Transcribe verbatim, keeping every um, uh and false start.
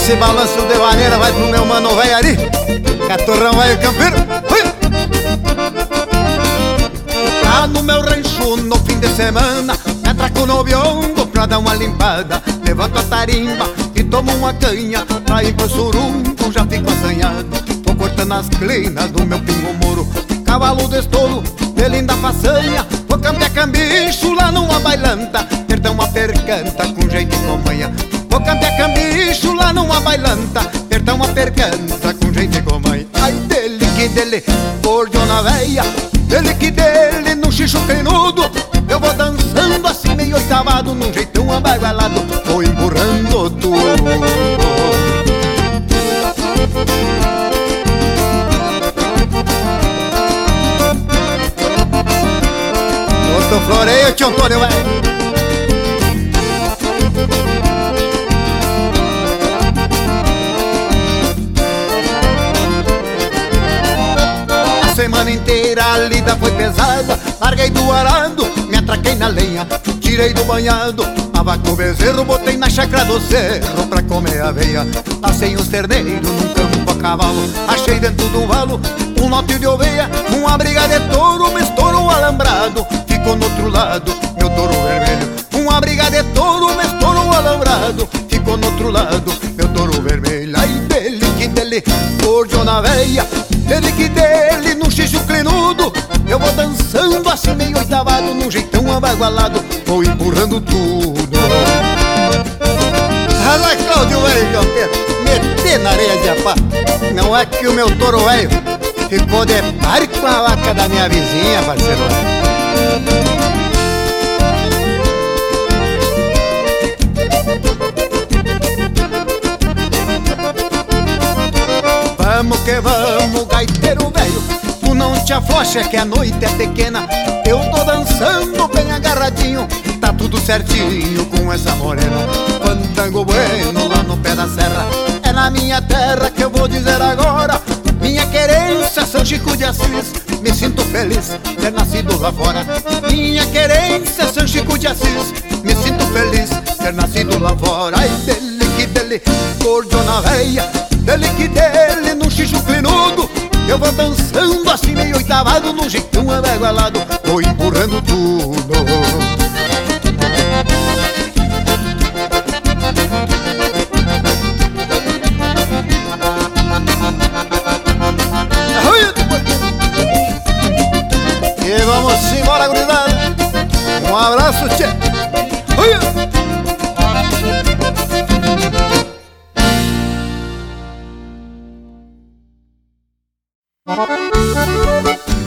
esse balanço de maneira vai pro meu mano velho Ari, Caturrão velho campeiro. Lá no meu rancho no fim de semana, me atraco no biongo pra dar uma limpada. Levanto a tarimba e tomo uma canha, pra ir pro surungo já fico assanhado. Vou cortando as clinas do meu pingo moro, cavalo de estouro de linda façanha. Vou campear cambicho lá numa bailanta, perdão uma percanta com jeito e com manha. Vou campear cambicho lá numa bailanta, perdão uma percanta com jeito e com manha. Ai dele que dele, gordiona véia, dele que dele no xixo crenudo. Eu vou dançando assim meio oitavado, num jeitão abagualado, vou emburrando tudo. Outro floreio, tio Antônio, velho. A semana inteira a lida foi pesada, larguei do arado, me atraquei na lenha, tirei do banhado a vaca o bezerro, botei na chácara do cerro pra comer aveia. Passei uns terneiros num campo a cavalo, achei dentro do valo um lote de oveia, uma briga de touro, me estourou um alambrado, ficou no outro lado meu touro vermelho. Uma briga de touro, me estourou um alambrado, ficou no outro lado meu touro vermelho. Ai dele que dele, gordiona véia, dele que dele no xixo crenudo. Eu vou dançando assim meio oitavado, num jeitão abagualado, vou empurrando tudo. Fala, Cláudio, velho campeiro, meter na areia de apá. Não é que o meu touro velho ficou de par com a vaca da minha vizinha, parceiro. Vamos que vamos, gaiteiro velho, tu não te aflocha que a noite é pequena. Eu tô dançando bem agarradinho, tá tudo certinho com essa morena. Fandango bueno lá no pé da serra, é na minha terra que eu vou dizer agora. Minha querência, São Chico de Assis, me sinto feliz ter nascido lá fora. Minha querência, São Chico de Assis, me sinto feliz ter nascido lá fora. Ai dele que dele, gordiona véia, dele que dele no xixo clinudo. Eu vou dançando assim meio oitavado, num jeitão abagualado, vou empurrando tudo. E vamos embora, gurizada. Um abraço, tchê.